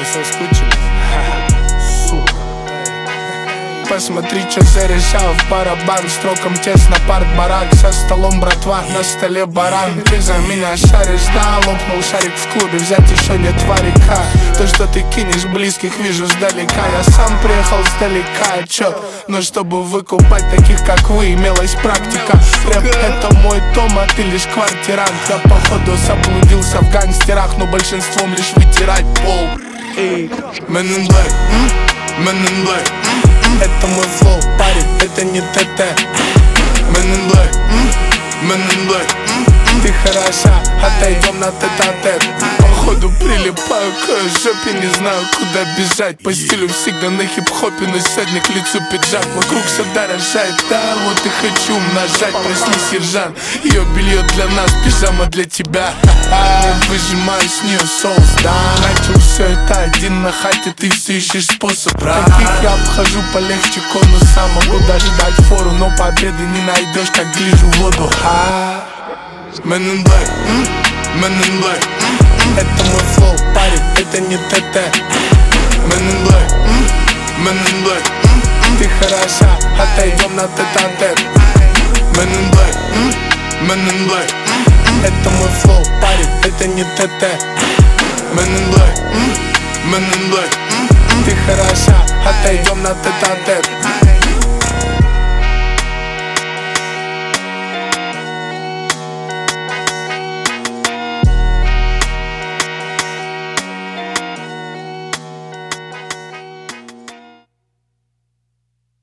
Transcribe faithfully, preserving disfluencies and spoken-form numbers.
соскучили? Сука. Посмотри, что зарешал в барабан. Строком тесно, парк-барак. За столом братва, на столе баран. Ты за меня шаришь, да? Лопнул шарик в клубе, взять еще нет варика. То, что ты кинешь близких, вижу сдалека. Я сам приехал сдалека, чё? Но чтобы выкупать таких, как вы, имелась практика. Рэп — это мой дом, а ты лишь квартирант. Я походу заблудился в гангстерах, но большинством лишь вытирать пол. Men in Black, Men in Black. Это мой флоу, парень, это не ТТ. Men in Black, Men in Black. Ты хороша, отойдем на тет-а-тет. Походу прилипаю к жопе, не знаю, куда бежать. По стилю всегда на хип-хопе, но сегодня к лицу пиджак. Вокруг все дорожает, да, вот и хочу умножать. Прости, сержант, ее белье для нас, пижама для тебя. Не выжимаю с нее соус, да. Начал все это один на хате, ты все ищешь способ. Таких я обхожу полегче конуса. Могу даже дать фору, но победы не найдешь, как глижу воду. Men in Black, Men in Black. Это мой флоу, парень, это не ТТ. Men in Black, Men in Black. Ты хороша, отойдем на тет-а-тет. Men in Black, Men in Black. Это мой флоу, парень, это не ТТ. Men in Black, Men in Black. Ты хороша, отойдем на тет-а-тет.